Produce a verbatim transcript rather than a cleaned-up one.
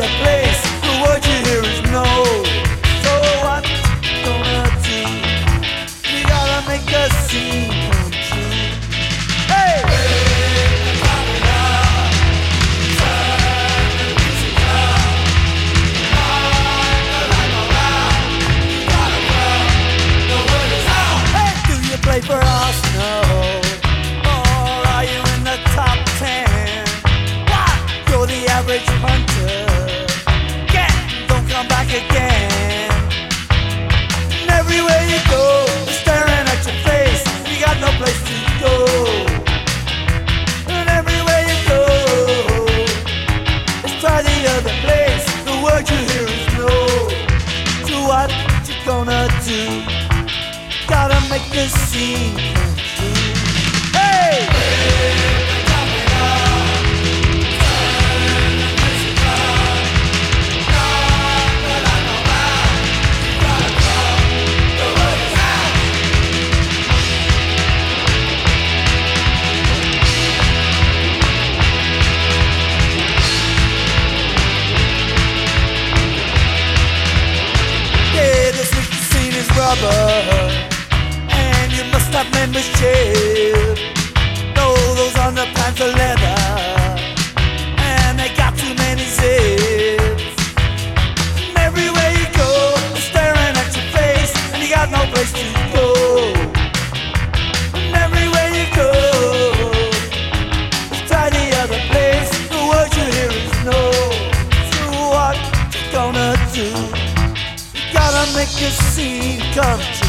other place, the word you hear is no. So what you gonna do? You gotta make a scene come true. Hey! Play for Arsenal, or are you in the top ten? What? You're the average punter. Get, don't come back again. And everywhere you go, they're staring at your face. You got no place to go. And everywhere you go, let's try the other place. The word you hear is no. So what you gonna do? Gotta make this scene come true. Hey! Yeah, this week's scene is rubber. Must have membership. No, those underpants are leather, and they got too many zips. And everywhere you go, they're staring at your face, and you got no place to go. And everywhere you go, let's try the other place. The word you hear is no. So what you gonna do? You gotta make this scene come true.